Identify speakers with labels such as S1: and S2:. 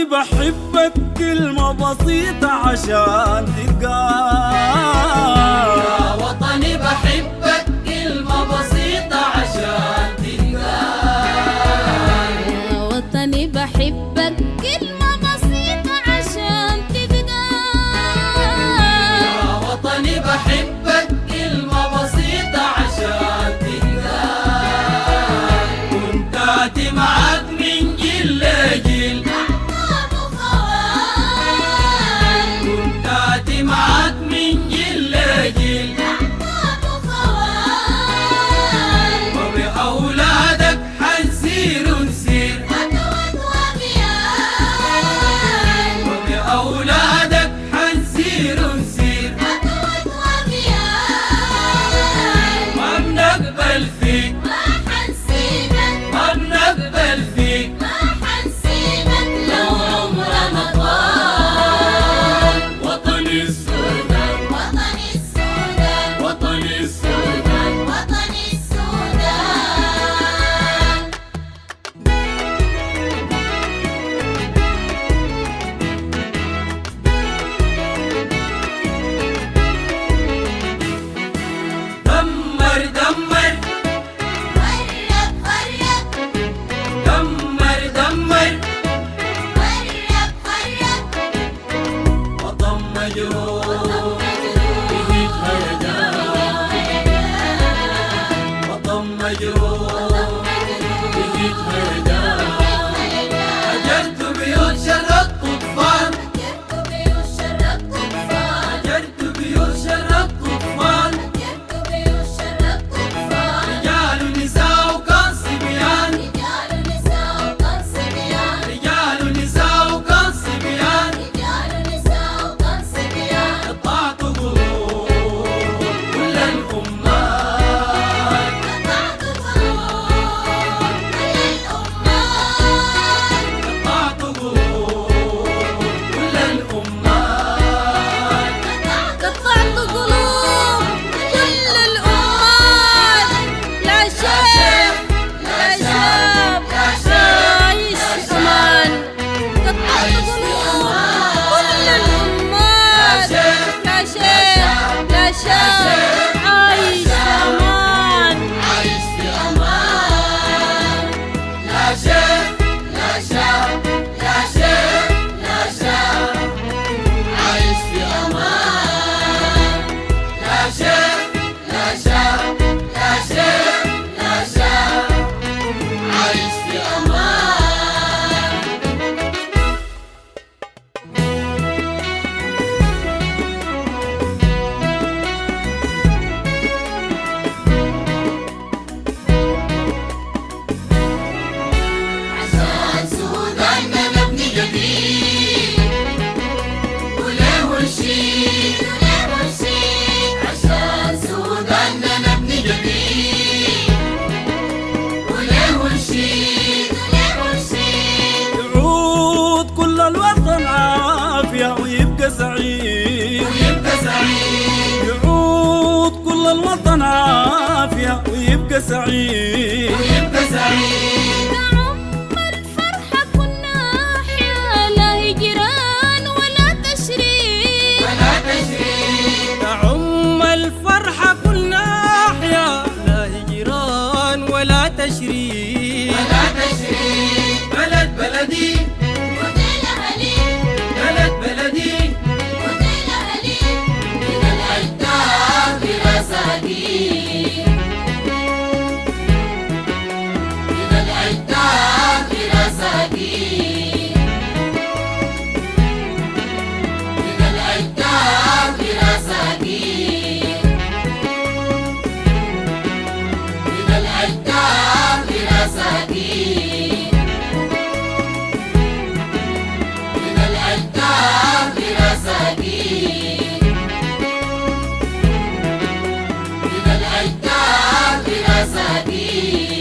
S1: وطني بحبك كلمة بسيطة عشان تلقاك.
S2: يا وطني بحبك كلمة بسيطة عشان تلقاك.
S3: يا وطني بحبك كلمة بسيطة عشان تلقاك.
S2: يا وطني بحبك كلمة بسيطة عشان تلقاك. كنت آتي معاك من جيل لجيل، كنت آتي معاك من جيل لجيل، وبأولادك حنسير ونسير، وبأولادك حنسير ونسير. ما بنقبل فيك، ما بنقبل فيك لو عمرنا طال. وطني السودان، وطني السودان. دمر دمر دمر دمر، وطن مجروح بهيج هيجان، وطن مجروح بهيج هيجان. هجرت بيوت شرقت أطفال، هجرت بيوت شرقت أطفال، رجال ونساء وكان صبيان، رجال ونساء وكان صبيان. قطعت قلوب كل الأمات، قطعت قلوب كل الأمات.
S3: قطعت قلوب كل الأمات. لا شيخ لا شاب عايش في أمان. قطعت قلوب كل الأمات. لا شيخ لا شاب عايش في أمان.
S2: عايش في أمان. لا شيخ لا شاب، لا شيخ لا شاب عايش في أمان. لا شيخ لا شاب، لا شيخ لا شاب عايش في أمان. عشان سوداننا نبني جديد وله رشيد، عشان سوداننا نبني جديد وله رشيد.
S1: يعود كل الوطن عافية ويبقى سعيد،
S2: ويبقى سعيد،
S1: يعود كل الوطن عافية ويبقى سعيد.
S2: ويبقى سعيد.
S3: تعم الفرحة كنا أحيا، لا هجران ولا تشريد.
S2: ولا تشريد،
S1: تعم الفرحة كل ناحية، لا هجران ولا تشريد.
S2: ولا تشريد. بلد بلدي، بلد بلدي، من الأجداد برصادي، من الأجداد برصادي، من الأجداد برصادي، من الأجداد برصادي، من الأجداد برصادي، من الأجداد برصادي.